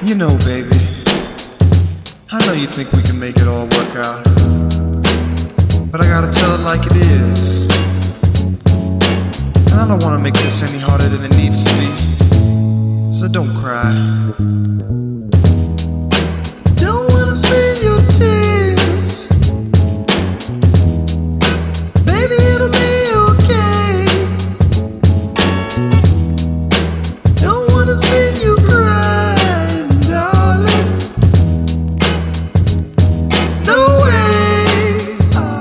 You know, baby, I know you think we can make it all work out, but I gotta tell it like it is. And I don't wanna make this any harder than it needs to be, so don't cry. Don't wanna see your tears, baby, it'll be okay. Don't wanna see you cry, darling. No way.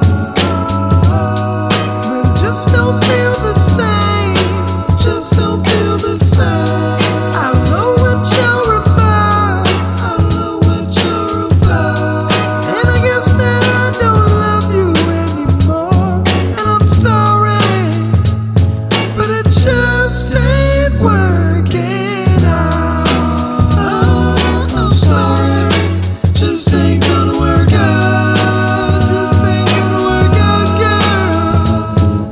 But it just don't feel the same. Just don't feel the same. I know what you're about. I know what you're about. And I guess that I don't love you anymore. And I'm sorry, but it just ain't working out. I'm sorry, just ain't gonna work out. Just ain't gonna work out, girl.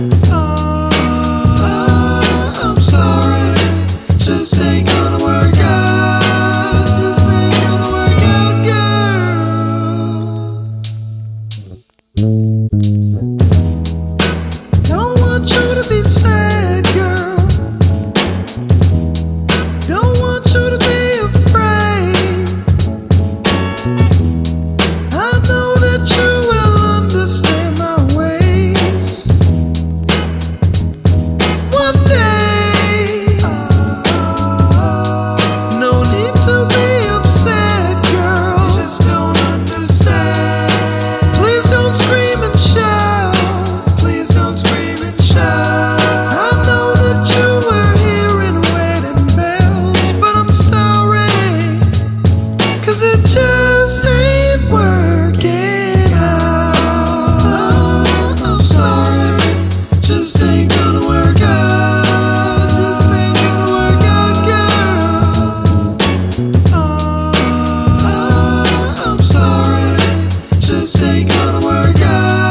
I'm sorry, just ain't gonna work out. Just ain't gonna work out, girl. Don't want you to be sad, girl. Don't want you to be afraid. I know that you will understand my ways one day. No need to be upset, girl. You just don't understand. Please don't scream and shout. Please don't scream and shout. I know that you were hearing wedding bells, but I'm sorry, 'cause it just ain't working out. I'm sorry, just ain't gonna work out. Just ain't gonna work out, girl. I'm sorry, just ain't gonna work out.